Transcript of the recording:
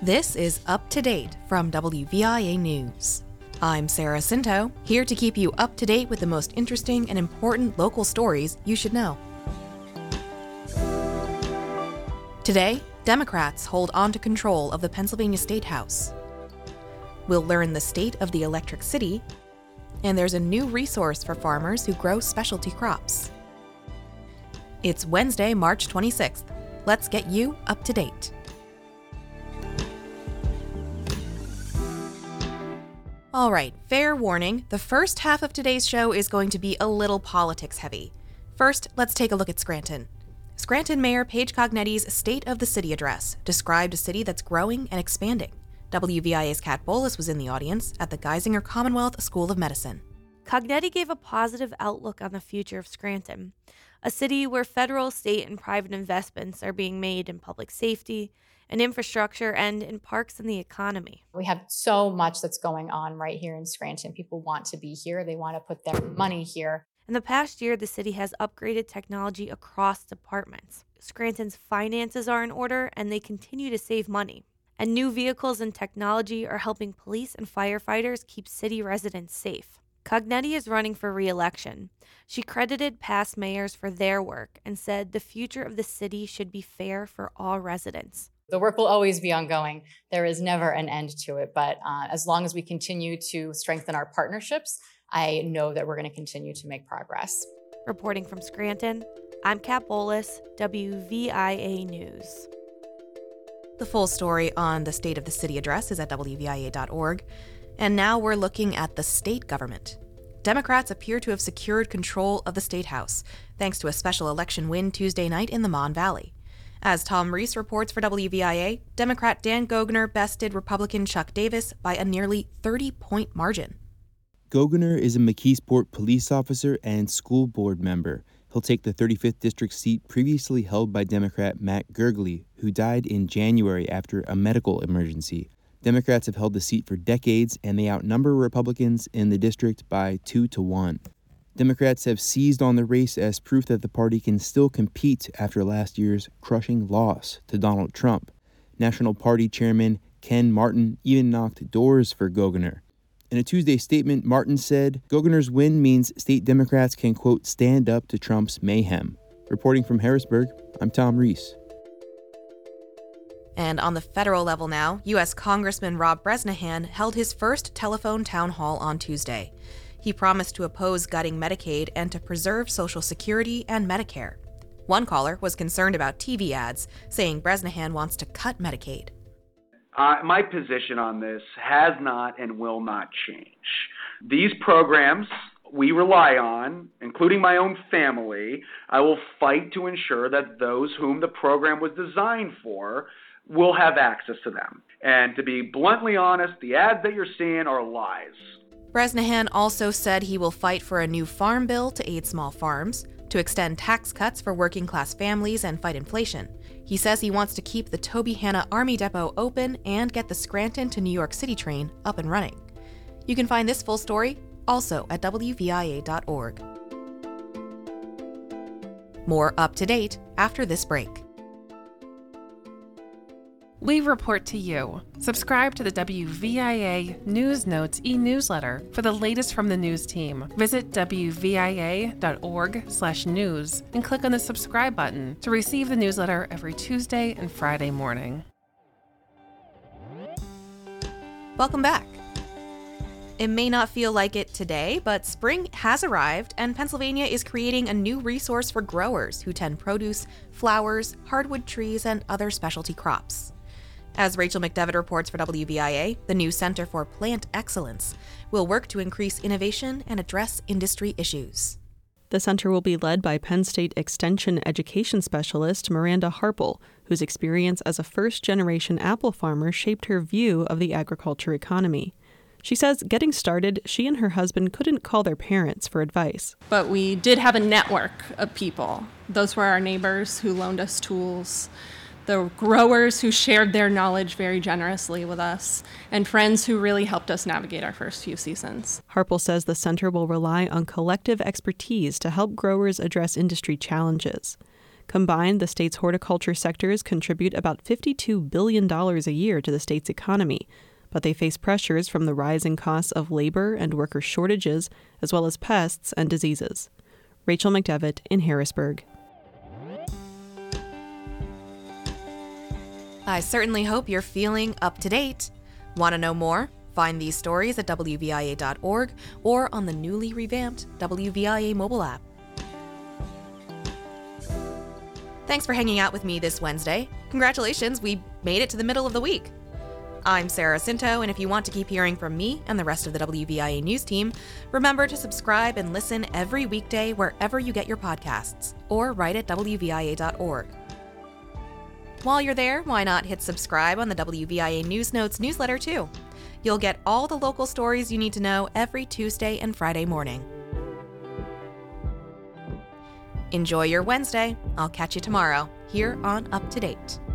This is Up to Date from WVIA News. I'm Sarah Cinto, here to keep you up to date with the most interesting and important local stories you should know. Today, Democrats hold on to control of the Pennsylvania State House. We'll learn the state of the Electric City, and there's a new resource for farmers who grow specialty crops. It's Wednesday, March 26th. Let's get you up to date. All right, fair warning, the first half of today's show is going to be a little politics heavy. First, let's take a look at Scranton. Scranton Mayor Paige Cognetti's State of the City address described a city that's growing and expanding. WVIA's Kat Bolus was in the audience at the Geisinger Commonwealth School of Medicine. Cognetti gave a positive outlook on the future of Scranton, a city where federal, state, and private investments are being made in public safety, in infrastructure, and in parks and the economy. We have so much that's going on right here in Scranton. People want to be here. They want to put their money here. In the past year, the city has upgraded technology across departments. Scranton's finances are in order, and they continue to save money. And new vehicles and technology are helping police and firefighters keep city residents safe. Cognetti is running for re-election. She credited past mayors for their work and said the future of the city should be fair for all residents. The work will always be ongoing. There is never an end to it. But as long as we continue to strengthen our partnerships, I know that we're going to continue to make progress. Reporting from Scranton, I'm Kat Bolus, WVIA News. The full story on the State of the City address is at WVIA.org. And now we're looking at the state government. Democrats appear to have secured control of the State House, thanks to a special election win Tuesday night in the Mon Valley. As Tom Reese reports for WVIA, Democrat Dan Gogner bested Republican Chuck Davis by a nearly 30-point margin. Gogner is a McKeesport police officer and school board member. He'll take the 35th district seat previously held by Democrat Matt Gergely, who died in January after a medical emergency. Democrats have held the seat for decades, and they outnumber Republicans in the district by 2-1. Democrats have seized on the race as proof that the party can still compete after last year's crushing loss to Donald Trump. National Party Chairman Ken Martin even knocked doors for Gogner. In a Tuesday statement, Martin said, Gogner's win means state Democrats can, quote, stand up to Trump's mayhem. Reporting from Harrisburg, I'm Tom Reese. And on the federal level now, U.S. Congressman Rob Bresnahan held his first telephone town hall on Tuesday. He promised to oppose gutting Medicaid and to preserve Social Security and Medicare. One caller was concerned about TV ads, saying Bresnahan wants to cut Medicaid. My position on this has not and will not change. These programs we rely on, including my own family, I will fight to ensure that those whom the program was designed for will have access to them. And to be bluntly honest, the ads that you're seeing are lies. Bresnahan also said he will fight for a new farm bill to aid small farms, to extend tax cuts for working-class families and fight inflation. He says he wants to keep the Toby Hanna Army Depot open and get the Scranton to New York City train up and running. You can find this full story also at WVIA.org. More up to date after this break. We report to you. Subscribe to the WVIA News Notes e-newsletter for the latest from the news team. Visit WVIA.org/news and click on the subscribe button to receive the newsletter every Tuesday and Friday morning. Welcome back. It may not feel like it today, but spring has arrived, and Pennsylvania is creating a new resource for growers who tend produce, flowers, hardwood trees, and other specialty crops. As Rachel McDevitt reports for WVIA, the new Center for Plant Excellence will work to increase innovation and address industry issues. The center will be led by Penn State Extension Education Specialist Miranda Harple, whose experience as a first-generation apple farmer shaped her view of the agriculture economy. She says getting started, she and her husband couldn't call their parents for advice. But we did have a network of people. Those were our neighbors who loaned us tools, the growers who shared their knowledge very generously with us, and friends who really helped us navigate our first few seasons. Harple says the center will rely on collective expertise to help growers address industry challenges. Combined, the state's horticulture sectors contribute about $52 billion a year to the state's economy, but they face pressures from the rising costs of labor and worker shortages, as well as pests and diseases. Rachel McDevitt in Harrisburg. I certainly hope you're feeling up to date. Want to know more? Find these stories at WVIA.org or on the newly revamped WVIA mobile app. Thanks for hanging out with me this Wednesday. Congratulations, we made it to the middle of the week. I'm Sarah Cinto, and if you want to keep hearing from me and the rest of the WVIA news team, remember to subscribe and listen every weekday wherever you get your podcasts, or right at WVIA.org. While you're there, why not hit subscribe on the WVIA News Notes newsletter too? You'll get all the local stories you need to know every Tuesday and Friday morning. Enjoy your Wednesday. I'll catch you tomorrow here on Up to Date.